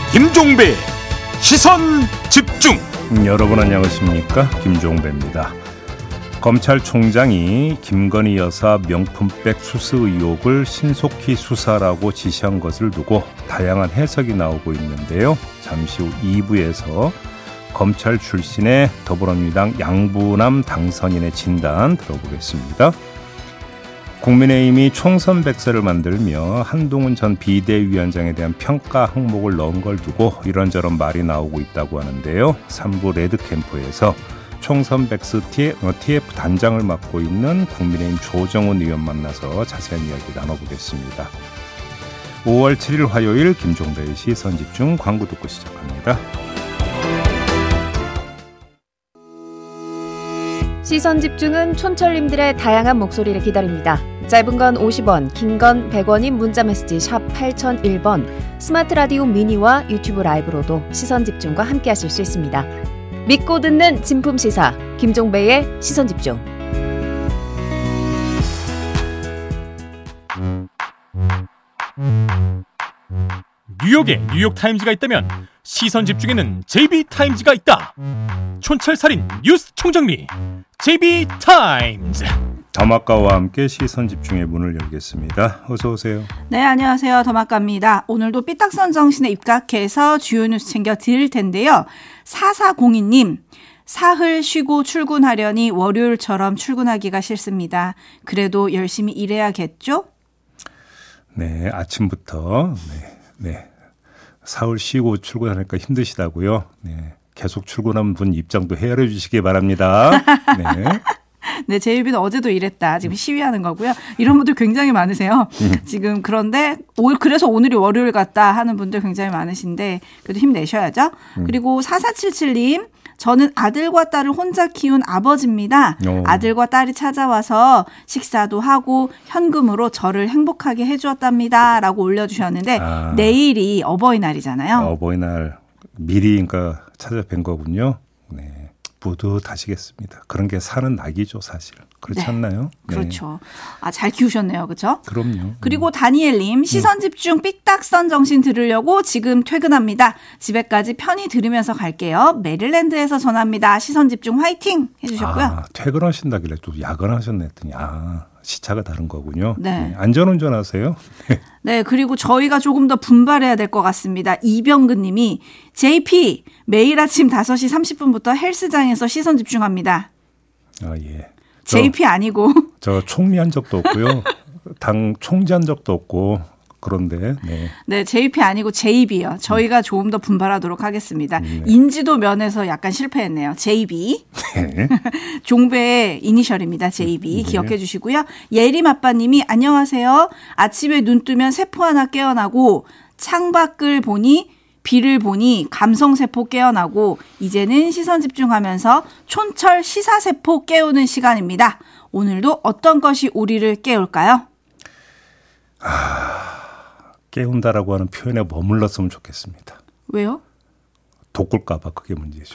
김종배 시선집중. 여러분 안녕하십니까? 김종배입니다. 검찰총장이 김건희 여사 명품백 수수 의혹을 신속히 수사라고 지시한 것을 두고 다양한 해석이 나오고 있는데요. 잠시 후 2부에서 검찰 출신의 더불어민주당 양부남 당선인의 진단 들어보겠습니다. 국민의힘이 총선 백서를 만들며 한동훈 전 비대위원장에 대한 평가 항목을 넣은 걸 두고 이런저런 말이 나오고 있다고 하는데요. 3부 레드캠프에서 총선 백서 TF 단장을 맡고 있는 국민의힘 조정훈 의원 만나서 자세한 이야기 나눠보겠습니다. 5월 7일 화요일 김종배의 시선집중 광고 듣고 시작합니다. 시선집중은 촌철님들의 다양한 목소리를 기다립니다. 짧은 건 50원, 긴 건 100원인 문자메시지 샵 8001번, 스마트 라디오 미니와 유튜브 라이브로도 시선집중과 함께하실 수 있습니다. 믿고 듣는 진품시사 김종배의 시선집중. 뉴욕에 뉴욕타임즈가 있다면 시선집중에는 JB타임즈가 있다. 촌철살인 뉴스 총정리 JB타임즈. 더마카와 함께 시선집중의 문을 열겠습니다. 어서 오세요. 네, 안녕하세요. 더마카입니다. 오늘도 삐딱선 정신에 입각해서 주요 뉴스 챙겨 드릴 텐데요. 4402님, 사흘 쉬고 출근하려니 월요일처럼 출근하기가 싫습니다. 그래도 열심히 일해야겠죠? 네, 아침부터 사흘 쉬고 출근하니까 힘드시다고요. 네, 계속 출근하는 분 입장도 헤아려 주시기 바랍니다. 네. 네, 제이비는 어제도 일했다. 지금 시위하는 거고요. 이런 분들 굉장히 많으세요. 지금 그런데 그래서 오늘이 월요일 같다 하는 분들 굉장히 많으신데 그래도 힘내셔야죠. 그리고 4477님. 저는 아들과 딸을 혼자 키운 아버지입니다. 아들과 딸이 찾아와서 식사도 하고 현금으로 저를 행복하게 해주었답니다. 라고 올려주셨는데 내일이 어버이날이잖아요. 어버이날 미리 그러니까 찾아뵌 거군요. 네. 뿌듯하시겠습니다. 그런 게 사는 낙이죠, 사실. 그렇지 않나요? 그렇죠. 네. 잘 키우셨네요. 그렇죠? 그럼요. 그리고 다니엘님, 시선집중 삐딱선 정신 들으려고 지금 퇴근합니다. 집에까지 편히 들으면서 갈게요. 메릴랜드에서 전합니다. 시선집중 화이팅 해주셨고요. 퇴근하신다길래 또 야근하셨네 했더니 시차가 다른 거군요. 네. 안전운전하세요. 네, 그리고 저희가 조금 더 분발해야 될 것 같습니다. 이병근 님이 JP 매일 아침 5시 30분부터 헬스장에서 시선 집중합니다. 예. JP 아니고. 저 총리한 적도 없고요. 당 총재한 적도 없고 그런데. 네, JP 아니고 JB요. 저희가 조금 더 분발하도록 하겠습니다. 인지도 면에서 약간 실패했네요. JB. 네. 종배의 이니셜입니다. JB. 기억해 주시고요. 예림 아빠님이 안녕하세요. 아침에 눈 뜨면 세포 하나 깨어나고 창밖을 보니 비를 보니 감성세포 깨어나고 이제는 시선 집중하면서 촌철 시사세포 깨우는 시간입니다. 오늘도 어떤 것이 우리를 깨울까요? 깨운다라고 하는 표현에 머물렀으면 좋겠습니다. 왜요? 돋굴까 봐 그게 문제죠.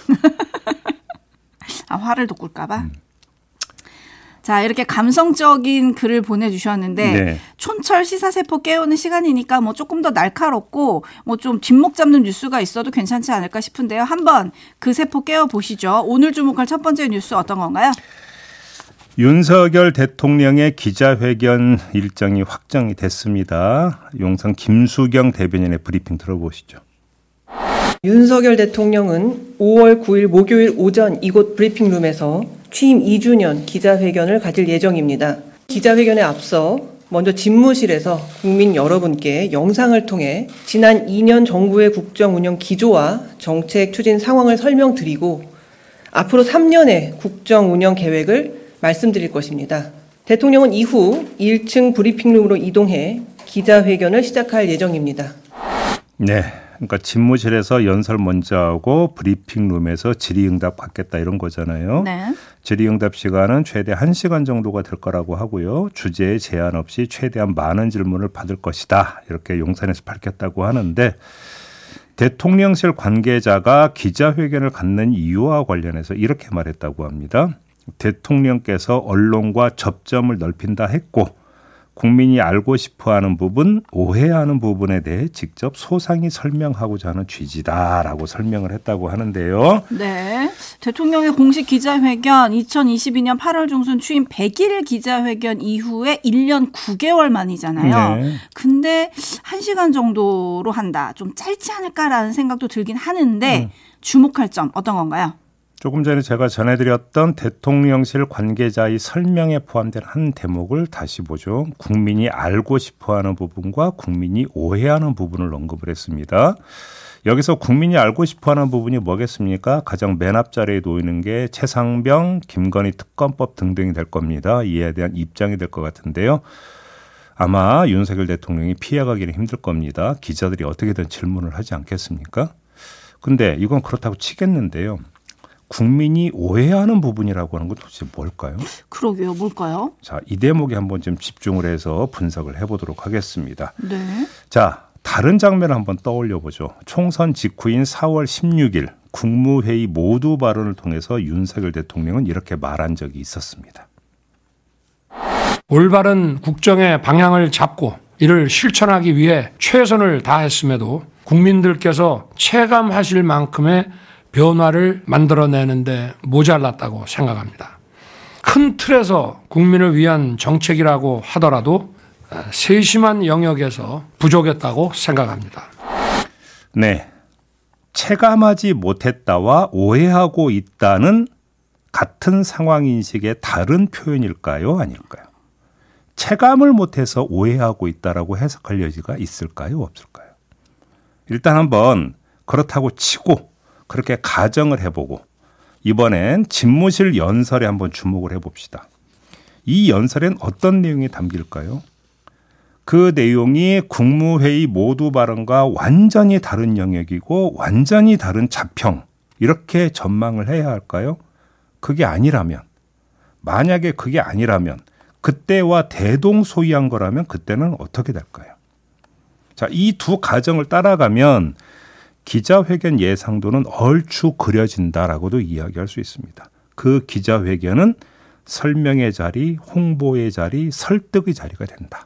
화를 돋굴까 봐? 자, 이렇게 감성적인 글을 보내주셨는데 촌철 시사세포 깨우는 시간이니까 뭐 조금 더 날카롭고 뭐 좀 뒷목 잡는 뉴스가 있어도 괜찮지 않을까 싶은데요. 한번 그 세포 깨워보시죠. 오늘 주목할 첫 번째 뉴스 어떤 건가요? 윤석열 대통령의 기자회견 일정이 확정이 됐습니다. 용산 김수경 대변인의 브리핑 들어보시죠. 윤석열 대통령은 5월 9일 목요일 오전 이곳 브리핑룸에서 취임 2주년 기자회견을 가질 예정입니다. 기자회견에 앞서 먼저 집무실에서 국민 여러분께 영상을 통해 지난 2년 정부의 국정 운영 기조와 정책 추진 상황을 설명드리고 앞으로 3년의 국정 운영 계획을 말씀드릴 것입니다. 대통령은 이후 1층 브리핑룸으로 이동해 기자회견을 시작할 예정입니다. 네. 그러니까 집무실에서 연설 먼저 하고 브리핑룸에서 질의응답 받겠다 이런 거잖아요. 네. 질의응답 시간은 최대 1시간 정도가 될 거라고 하고요. 주제에 제한 없이 최대한 많은 질문을 받을 것이다. 이렇게 용산에서 밝혔다고 하는데 대통령실 관계자가 기자회견을 갖는 이유와 관련해서 이렇게 말했다고 합니다. 대통령께서 언론과 접점을 넓힌다 했고 국민이 알고 싶어하는 부분, 오해하는 부분에 대해 직접 소상히 설명하고자 하는 취지다라고 설명을 했다고 하는데요. 네, 대통령의 공식 기자회견 2022년 8월 중순 취임 100일 기자회견 이후에 1년 9개월 만이잖아요. 네. 근데 1시간 정도로 한다. 좀 짧지 않을까라는 생각도 들긴 하는데 주목할 점 어떤 건가요? 조금 전에 제가 전해드렸던 대통령실 관계자의 설명에 포함된 한 대목을 다시 보죠. 국민이 알고 싶어하는 부분과 국민이 오해하는 부분을 언급을 했습니다. 여기서 국민이 알고 싶어하는 부분이 뭐겠습니까? 가장 맨 앞자리에 놓이는 게 최상병, 김건희 특검법 등등이 될 겁니다. 이에 대한 입장이 될 것 같은데요. 아마 윤석열 대통령이 피해가기는 힘들 겁니다. 기자들이 어떻게든 질문을 하지 않겠습니까? 근데 이건 그렇다고 치겠는데요. 국민이 오해하는 부분이라고 하는 건 도대체 뭘까요? 그러게요. 뭘까요? 자, 이 대목에 한번 좀 집중을 해서 분석을 해보도록 하겠습니다. 네. 자, 다른 장면을 한번 떠올려 보죠. 총선 직후인 4월 16일 국무회의 모두 발언을 통해서 윤석열 대통령은 이렇게 말한 적이 있었습니다. 올바른 국정의 방향을 잡고 이를 실천하기 위해 최선을 다했음에도 국민들께서 체감하실 만큼의 변화를 만들어내는데 모자랐다고 생각합니다. 큰 틀에서 국민을 위한 정책이라고 하더라도 세심한 영역에서 부족했다고 생각합니다. 네, 체감하지 못했다와 오해하고 있다는 같은 상황인식의 다른 표현일까요? 아닐까요? 체감을 못해서 오해하고 있다라고 해석할 여지가 있을까요? 없을까요? 일단 한번 그렇다고 치고 그렇게 가정을 해보고 이번엔 집무실 연설에 한번 주목을 해봅시다. 이 연설엔 어떤 내용이 담길까요? 그 내용이 국무회의 모두 발언과 완전히 다른 영역이고 완전히 다른 자평 이렇게 전망을 해야 할까요? 그게 아니라면 만약에 그게 아니라면 그때와 대동소이한 거라면 그때는 어떻게 될까요? 자, 이 두 가정을 따라가면 기자회견 예상도는 얼추 그려진다라고도 이야기할 수 있습니다. 그 기자회견은 설명의 자리, 홍보의 자리, 설득의 자리가 된다.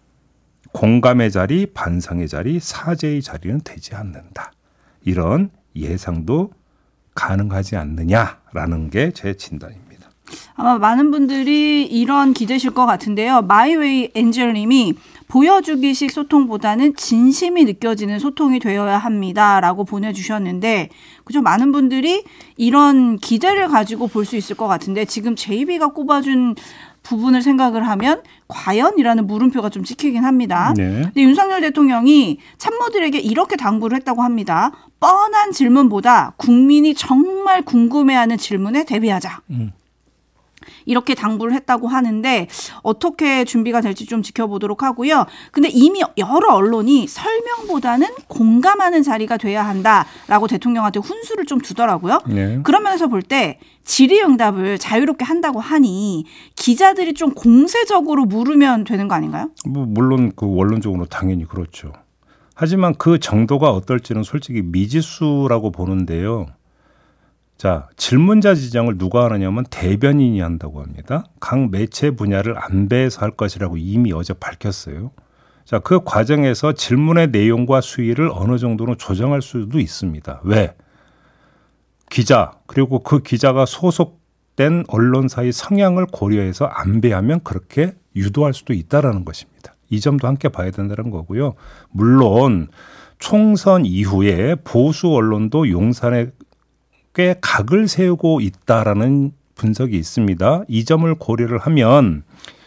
공감의 자리, 반성의 자리, 사죄의 자리는 되지 않는다. 이런 예상도 가능하지 않느냐라는 게 제 진단입니다. 아마 많은 분들이 이런 기대실 것 같은데요. 마이웨이 엔젤님이 보여주기식 소통보다는 진심이 느껴지는 소통이 되어야 합니다라고 보내주셨는데 그죠? 많은 분들이 이런 기대를 가지고 볼 수 있을 것 같은데 지금 JB가 꼽아준 부분을 생각을 하면 과연이라는 물음표가 좀 찍히긴 합니다. 네. 근데 윤석열 대통령이 참모들에게 이렇게 당부를 했다고 합니다. 뻔한 질문보다 국민이 정말 궁금해하는 질문에 대비하자. 이렇게 당부를 했다고 하는데 어떻게 준비가 될지 좀 지켜보도록 하고요. 근데 이미 여러 언론이 설명보다는 공감하는 자리가 돼야 한다라고 대통령한테 훈수를 좀 두더라고요. 네. 그런 면에서 볼 때 질의응답을 자유롭게 한다고 하니 기자들이 좀 공세적으로 물으면 되는 거 아닌가요? 뭐 물론 그 원론적으로 당연히 그렇죠. 하지만 그 정도가 어떨지는 솔직히 미지수라고 보는데요. 자, 질문자 지정을 누가 하느냐면 대변인이 한다고 합니다. 각 매체 분야를 안배해서 할 것이라고 이미 어제 밝혔어요. 자, 그 과정에서 질문의 내용과 수위를 어느 정도는 조정할 수도 있습니다. 왜? 기자 그리고 그 기자가 소속된 언론사의 성향을 고려해서 안배하면 그렇게 유도할 수도 있다라는 것입니다. 이 점도 함께 봐야 된다는 거고요. 물론 총선 이후에 보수 언론도 용산에 꽤 각을 세우고 있다라는 분석이 있습니다. 이 점을 고려를 하면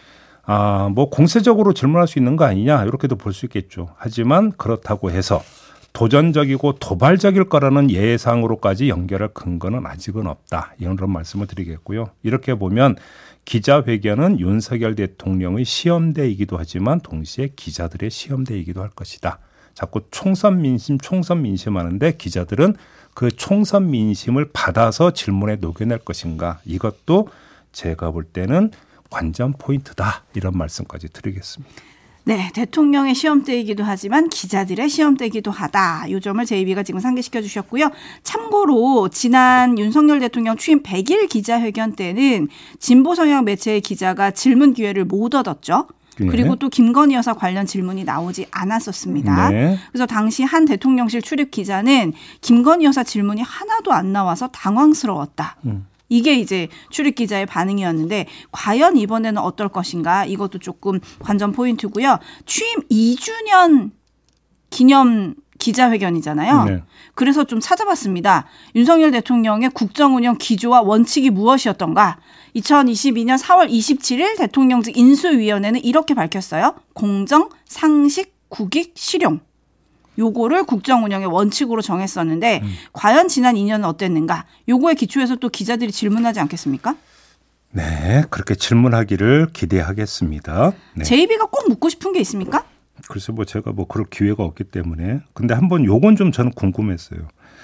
뭐 공세적으로 질문할 수 있는 거 아니냐 이렇게도 볼 수 있겠죠. 하지만 그렇다고 해서 도전적이고 도발적일 거라는 예상으로까지 연결할 근거는 아직은 없다. 이런 말씀을 드리겠고요. 이렇게 보면 기자회견은 윤석열 대통령의 시험대이기도 하지만 동시에 기자들의 시험대이기도 할 것이다. 자꾸 총선 민심 하는데 기자들은 그 총선 민심을 받아서 질문에 녹여낼 것인가. 이것도 제가 볼 때는 관전 포인트다. 이런 말씀까지 드리겠습니다. 네, 대통령의 시험대이기도 하지만 기자들의 시험대이기도 하다. 이 점을 JB가 지금 상기시켜 주셨고요. 참고로 지난 윤석열 대통령 취임 100일 기자회견 때는 진보 성향 매체의 기자가 질문 기회를 못 얻었죠. 그리고 또 김건희 여사 관련 질문이 나오지 않았었습니다. 네. 그래서 당시 한 대통령실 출입 기자는 김건희 여사 질문이 하나도 안 나와서 당황스러웠다. 이게 이제 출입 기자의 반응이었는데 과연 이번에는 어떨 것인가 이것도 조금 관전 포인트고요. 취임 2주년 기념 기자회견이잖아요. 네. 그래서 좀 찾아봤습니다. 윤석열 대통령의 국정운영 기조와 원칙이 무엇이었던가. 2022년 4월 27일 대통령직 인수위원회는 이렇게 밝혔어요. 공정, 상식, 국익, 실용. 요거를 국정운영의 원칙으로 정했었는데 과연 지난 2년은 어땠는가. 요거에 기초해서 또 기자들이 질문하지 않겠습니까? 네, 그렇게 질문하기를 기대하겠습니다. 네. JB가 꼭 묻고 싶은 게 있습니까? 글쎄 제가 그럴 기회가 없기 때문에. 근데 한번 요건 좀 저는 궁금했어요.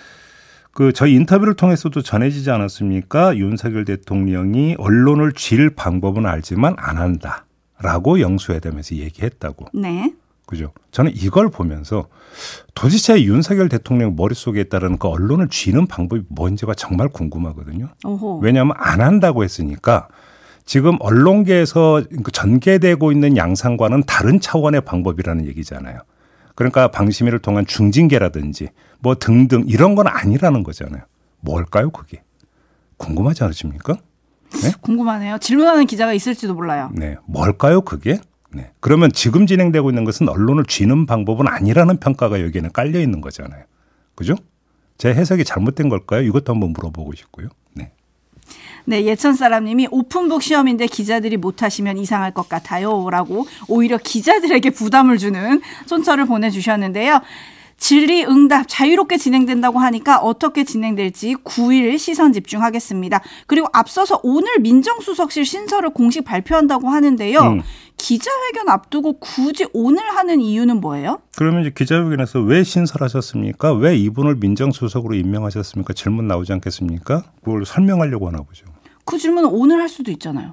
저희 인터뷰를 통해서도 전해지지 않았습니까? 윤석열 대통령이 언론을 쥘 방법은 알지만 안 한다라고 영수회담에서 얘기했다고. 네. 그죠? 저는 이걸 보면서 도대체 윤석열 대통령 머릿속에 따른 그 언론을 쥐는 방법이 뭔지가 정말 궁금하거든요. 오호. 왜냐하면 안 한다고 했으니까 지금 언론계에서 전개되고 있는 양상과는 다른 차원의 방법이라는 얘기잖아요. 그러니까 방심위를 통한 중징계라든지 등등 이런 건 아니라는 거잖아요. 뭘까요, 그게? 궁금하지 않으십니까? 네? 궁금하네요. 질문하는 기자가 있을지도 몰라요. 네, 뭘까요, 그게? 네. 그러면 지금 진행되고 있는 것은 언론을 쥐는 방법은 아니라는 평가가 여기에는 깔려 있는 거잖아요. 그죠? 제 해석이 잘못된 걸까요? 이것도 한번 물어보고 싶고요. 네. 네, 예천 사람님이 오픈북 시험인데 기자들이 못하시면 이상할 것 같아요. 라고 오히려 기자들에게 부담을 주는 촌철을 보내주셨는데요. 질의응답 자유롭게 진행된다고 하니까 어떻게 진행될지 9일 시선 집중하겠습니다. 그리고 앞서서 오늘 민정수석실 신설을 공식 발표한다고 하는데요. 기자회견 앞두고 굳이 오늘 하는 이유는 뭐예요? 그러면 이제 기자회견에서 왜 신설하셨습니까? 왜 이분을 민정수석으로 임명하셨습니까? 질문 나오지 않겠습니까? 그걸 설명하려고 하나 보죠. 그 질문은 오늘 할 수도 있잖아요.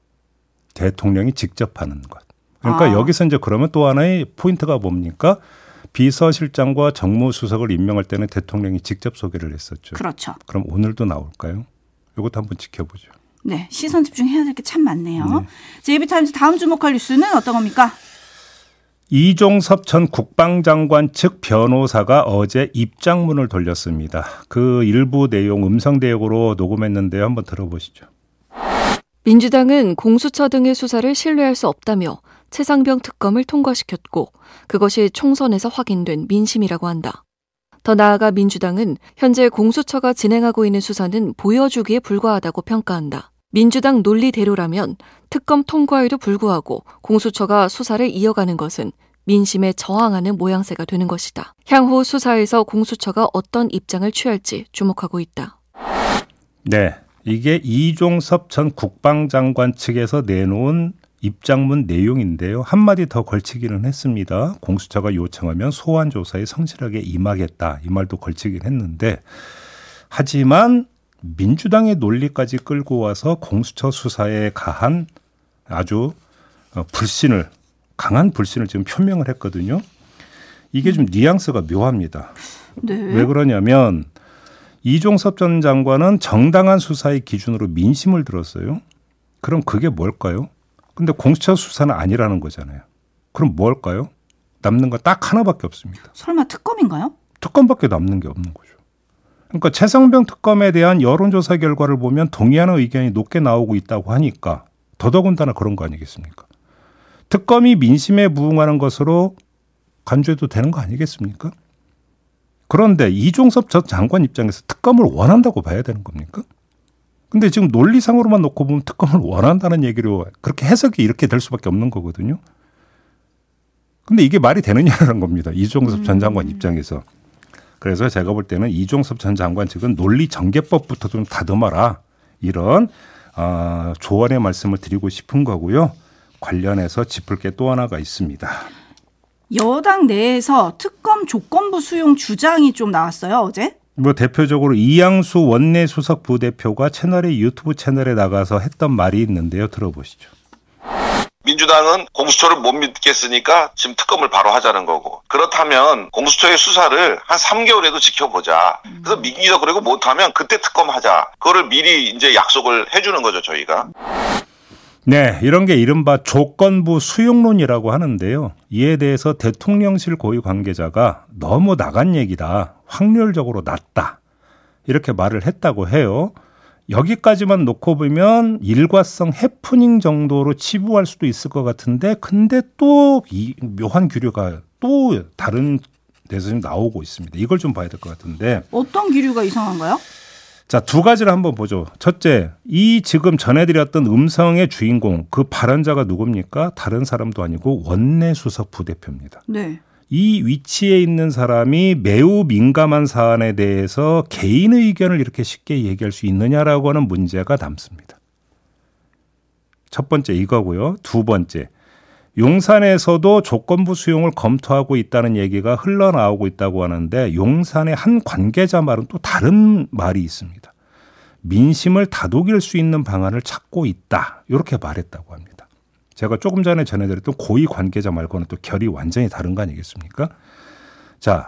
대통령이 직접 하는 것. 그러니까 여기서 이제 그러면 또 하나의 포인트가 뭡니까? 비서실장과 정무수석을 임명할 때는 대통령이 직접 소개를 했었죠. 그렇죠. 그럼 오늘도 나올까요? 이것도 한번 지켜보죠. 네, 시선 집중해야 될 게 참 많네요. 네. JB타임즈 다음 주목할 뉴스는 어떤 겁니까? 이종섭 전 국방장관 측 변호사가 어제 입장문을 돌렸습니다. 그 일부 내용 음성 대역으로 녹음했는데요. 한번 들어보시죠. 민주당은 공수처 등의 수사를 신뢰할 수 없다며 최상병 특검을 통과시켰고 그것이 총선에서 확인된 민심이라고 한다. 더 나아가 민주당은 현재 공수처가 진행하고 있는 수사는 보여주기에 불과하다고 평가한다. 민주당 논리대로라면 특검 통과에도 불구하고 공수처가 수사를 이어가는 것은 민심에 저항하는 모양새가 되는 것이다. 향후 수사에서 공수처가 어떤 입장을 취할지 주목하고 있다. 네, 이게 이종섭 전 국방장관 측에서 내놓은 입장문 내용인데요. 한마디 더 걸치기는 했습니다. 공수처가 요청하면 소환 조사에 성실하게 임하겠다. 이 말도 걸치긴 했는데 하지만 민주당의 논리까지 끌고 와서 공수처 수사에 가한 아주 강한 불신을 지금 표명을 했거든요. 이게 좀 뉘앙스가 묘합니다. 네. 왜 그러냐면 이종섭 전 장관은 정당한 수사의 기준으로 민심을 들었어요. 그럼 그게 뭘까요? 근데 공수처 수사는 아니라는 거잖아요. 그럼 뭘까요? 남는 거 딱 하나밖에 없습니다. 설마 특검인가요? 특검밖에 남는 게 없는 거죠. 그러니까 최상병 특검에 대한 여론조사 결과를 보면 동의하는 의견이 높게 나오고 있다고 하니까 더더군다나 그런 거 아니겠습니까? 특검이 민심에 부응하는 것으로 간주해도 되는 거 아니겠습니까? 그런데 이종섭 전 장관 입장에서 특검을 원한다고 봐야 되는 겁니까? 근데 지금 논리상으로만 놓고 보면 특검을 원한다는 얘기로 그렇게 해석이 이렇게 될 수밖에 없는 거거든요. 근데 이게 말이 되느냐는 겁니다. 이종섭 전 장관 입장에서. 그래서 제가 볼 때는 이종섭 전 장관 측은 논리정개법부터 좀 다듬어라. 이런 조언의 말씀을 드리고 싶은 거고요. 관련해서 짚을 게 또 하나가 있습니다. 여당 내에서 특검 조건부 수용 주장이 좀 나왔어요, 어제? 대표적으로 이양수 원내 수석 부대표가 유튜브 채널에 나가서 했던 말이 있는데요. 들어보시죠. 민주당은 공수처를 못 믿겠으니까 지금 특검을 바로 하자는 거고, 그렇다면 공수처의 수사를 한 3개월에도 지켜보자. 그래서 민주당 그리고 못하면 그때 특검하자. 그거를 미리 이제 약속을 해주는 거죠, 저희가. 네, 이런 게 이른바 조건부 수용론이라고 하는데요. 이에 대해서 대통령실 고위 관계자가 너무 나간 얘기다. 확률적으로 낮다. 이렇게 말을 했다고 해요. 여기까지만 놓고 보면 일과성 해프닝 정도로 치부할 수도 있을 것 같은데 근데 또 이 묘한 기류가 또 다른 데서 좀 나오고 있습니다. 이걸 좀 봐야 될 것 같은데. 어떤 기류가 이상한가요? 자, 두 가지를 한번 보죠. 첫째, 이 지금 전해드렸던 음성의 주인공, 그 발언자가 누굽니까? 다른 사람도 아니고 원내수석 부대표입니다. 네. 이 위치에 있는 사람이 매우 민감한 사안에 대해서 개인 의견을 이렇게 쉽게 얘기할 수 있느냐라고 하는 문제가 남습니다. 첫 번째 이거고요. 두 번째, 용산에서도 조건부 수용을 검토하고 있다는 얘기가 흘러나오고 있다고 하는데 용산의 한 관계자 말은 또 다른 말이 있습니다. 민심을 다독일 수 있는 방안을 찾고 있다. 이렇게 말했다고 합니다. 제가 조금 전에 전해드렸던 고위 관계자 말고는 또 결이 완전히 다른 거 아니겠습니까? 자,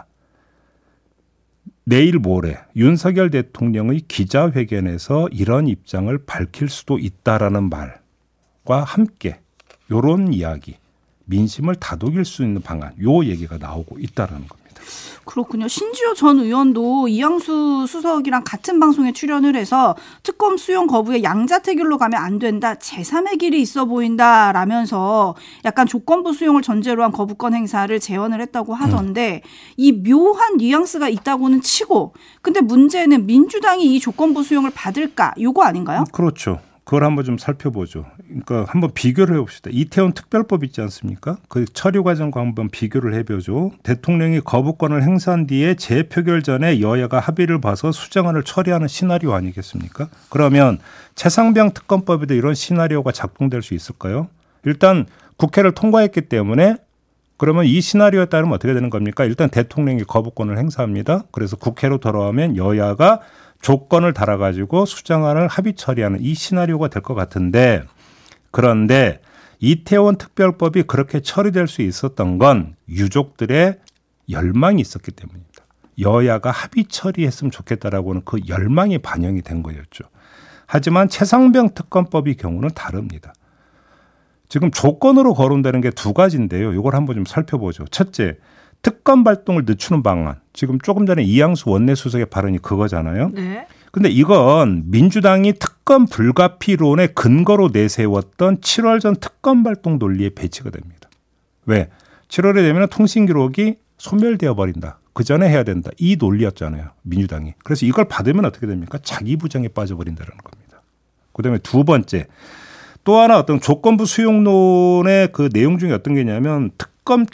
내일 모레 윤석열 대통령의 기자회견에서 이런 입장을 밝힐 수도 있다라는 말과 함께 이런 이야기, 민심을 다독일 수 있는 방안, 요 얘기가 나오고 있다라는 겁니다. 그렇군요. 신지호 전 의원도 이양수 수석이랑 같은 방송에 출연을 해서 특검 수용 거부에 양자택일로 가면 안 된다. 제3의 길이 있어 보인다 라면서 약간 조건부 수용을 전제로 한 거부권 행사를 제언을 했다고 하던데 이 묘한 뉘앙스가 있다고는 치고 근데 문제는 민주당이 이 조건부 수용을 받을까? 요거 아닌가요? 그렇죠. 그걸 한번 좀 살펴보죠. 그러니까 한번 비교를 해봅시다. 이태원 특별법 있지 않습니까? 그 처리 과정과 한번 비교를 해보죠. 대통령이 거부권을 행사한 뒤에 재표결 전에 여야가 합의를 봐서 수정안을 처리하는 시나리오 아니겠습니까? 그러면 최상병 특검법에도 이런 시나리오가 작동될 수 있을까요? 일단 국회를 통과했기 때문에 그러면 이 시나리오에 따르면 어떻게 되는 겁니까? 일단 대통령이 거부권을 행사합니다. 그래서 국회로 돌아오면 여야가 조건을 달아가지고 수정안을 합의 처리하는 이 시나리오가 될 것 같은데 그런데 이태원 특별법이 그렇게 처리될 수 있었던 건 유족들의 열망이 있었기 때문입니다. 여야가 합의 처리했으면 좋겠다라고 하는 그 열망이 반영이 된 거였죠. 하지만 최상병 특검법의 경우는 다릅니다. 지금 조건으로 거론되는 게 두 가지인데요. 이걸 한번 좀 살펴보죠. 첫째, 특검 발동을 늦추는 방안. 지금 조금 전에 이양수 원내수석의 발언이 그거잖아요. 네. 근데 이건 민주당이 특검 불가피론의 근거로 내세웠던 7월 전 특검 발동 논리에 배치가 됩니다. 왜? 7월에 되면 통신 기록이 소멸되어 버린다. 그 전에 해야 된다. 이 논리였잖아요. 민주당이. 그래서 이걸 받으면 어떻게 됩니까? 자기 부정에 빠져버린다는 겁니다. 그다음에 두 번째. 또 하나 어떤 조건부 수용론의 그 내용 중에 어떤 게 있냐면 특검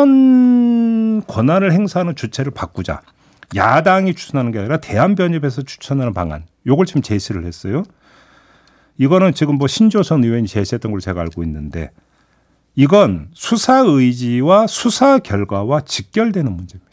추천 권한을 행사하는 주체를 바꾸자. 야당이 추천하는 게 아니라 대한변협에서 추천하는 방안. 요걸 지금 제시를 했어요. 이거는 지금 뭐 신조선 의원이 제시했던 걸로 제가 알고 있는데 이건 수사 의지와 수사 결과와 직결되는 문제입니다.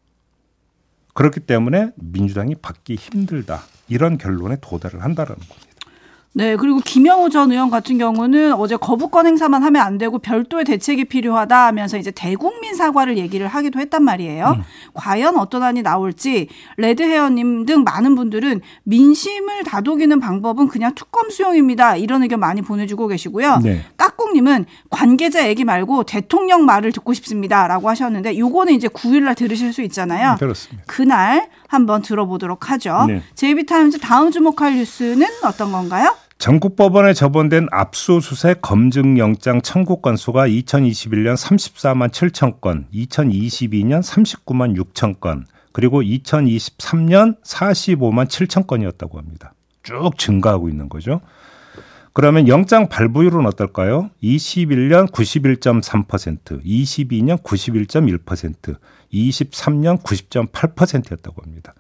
그렇기 때문에 민주당이 받기 힘들다. 이런 결론에 도달을 한다라는 겁니다. 네, 그리고 김영우 전 의원 같은 경우는 어제 거부권 행사만 하면 안 되고 별도의 대책이 필요하다 하면서 이제 대국민 사과를 얘기를 하기도 했단 말이에요. 과연 어떤 안이 나올지 레드헤어님 등 많은 분들은 민심을 다독이는 방법은 그냥 특검 수용입니다. 이런 의견 많이 보내주고 계시고요. 네. 까꿍님은 관계자 얘기 말고 대통령 말을 듣고 싶습니다라고 하셨는데 요거는 이제 9일 날 들으실 수 있잖아요. 그렇습니다. 그날 한번 들어보도록 하죠. 네. JB타임즈 다음 주목할 뉴스는 어떤 건가요? 전국 법원에 접원된 압수수색 검증영장 청구 건수가 2021년 34만 7천 건, 2022년 39만 6천 건, 그리고 2023년 45만 7천 건이었다고 합니다. 쭉 증가하고 있는 거죠. 그러면 영장 발부율은 어떨까요? 21년 91.3%, 22년 91.1%, 23년 90.8%였다고 합니다.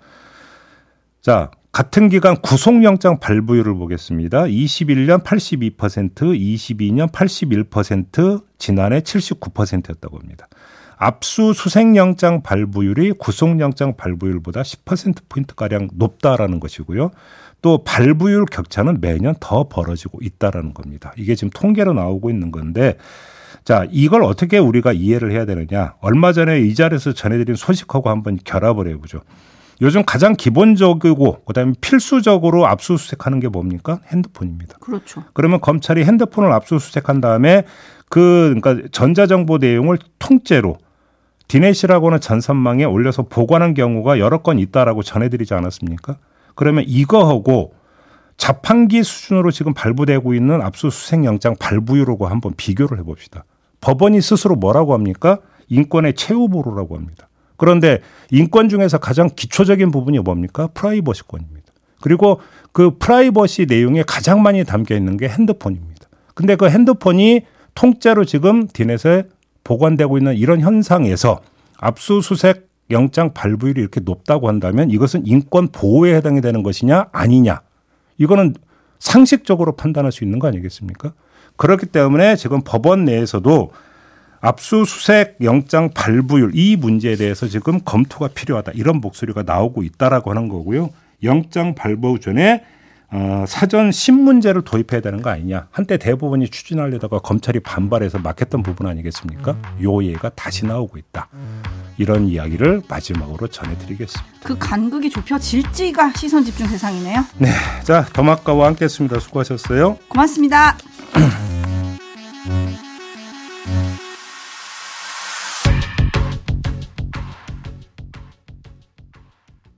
자, 같은 기간 구속영장 발부율을 보겠습니다. 21년 82%, 22년 81%, 지난해 79%였다고 합니다. 압수수색영장 발부율이 구속영장 발부율보다 10%포인트가량 높다라는 것이고요. 또 발부율 격차는 매년 더 벌어지고 있다라는 겁니다. 이게 지금 통계로 나오고 있는 건데 자, 이걸 어떻게 우리가 이해를 해야 되느냐. 얼마 전에 이 자리에서 전해드린 소식하고 한번 결합을 해보죠. 요즘 가장 기본적이고 그다음에 필수적으로 압수수색하는 게 뭡니까? 핸드폰입니다. 그렇죠. 그러면 검찰이 핸드폰을 압수수색한 다음에 그러니까 전자정보 내용을 통째로 디넷이라고 하는 전산망에 올려서 보관한 경우가 여러 건 있다라고 전해드리지 않았습니까? 그러면 이거하고 자판기 수준으로 지금 발부되고 있는 압수수색 영장 발부율하고 한번 비교를 해봅시다. 법원이 스스로 뭐라고 합니까? 인권의 최후 보루라고 합니다. 그런데 인권 중에서 가장 기초적인 부분이 뭡니까? 프라이버시권입니다. 그리고 그 프라이버시 내용에 가장 많이 담겨 있는 게 핸드폰입니다. 근데 그 핸드폰이 통째로 지금 디넷에 보관되고 있는 이런 현상에서 압수수색 영장 발부율이 이렇게 높다고 한다면 이것은 인권 보호에 해당이 되는 것이냐 아니냐. 이거는 상식적으로 판단할 수 있는 거 아니겠습니까? 그렇기 때문에 지금 법원 내에서도 압수수색 영장 발부율 이 문제에 대해서 지금 검토가 필요하다. 이런 목소리가 나오고 있다라고 하는 거고요. 영장 발부 전에 사전 신문제를 도입해야 되는 거 아니냐. 한때 대법원이 추진하려다가 검찰이 반발해서 막혔던 부분 아니겠습니까? 요 예가 다시 나오고 있다. 이런 이야기를 마지막으로 전해드리겠습니다. 그 간극이 좁혀질지가 시선 집중 대상이네요. 네, 자 더마카와 함께했습니다. 수고하셨어요. 고맙습니다.